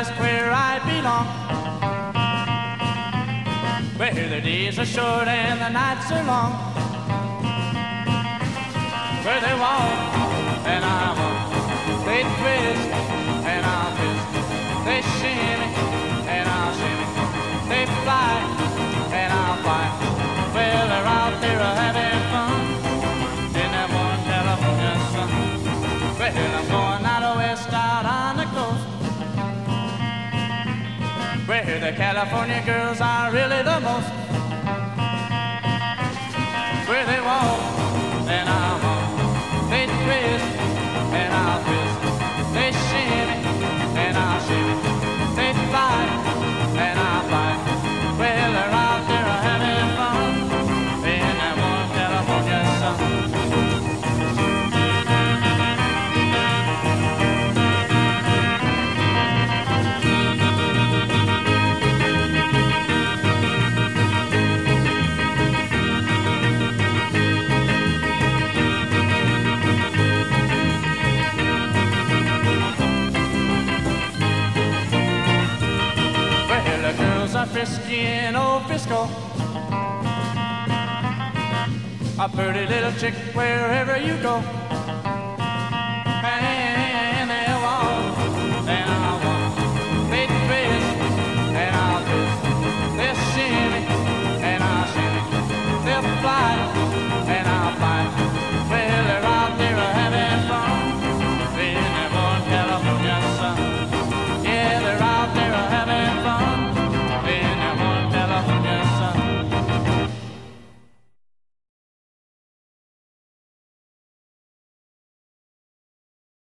just where I belong. Where the days are short and the nights are long. Where they walk and I walk, they twist and I'll twist, they shimmy and I'll shimmy, they fly and I'll fly. Well, they're out there having fun in that one California sun. Well, I'm going out west, out on the coast, where the California girls are really the most. Where they walk and I walk, they twist and I'll twist, they shimmy and I'll shimmy, they fly and I'll fly. Well, they're out there having fun in that one California sun. Frisky in old Frisco, a pretty little chick wherever you go.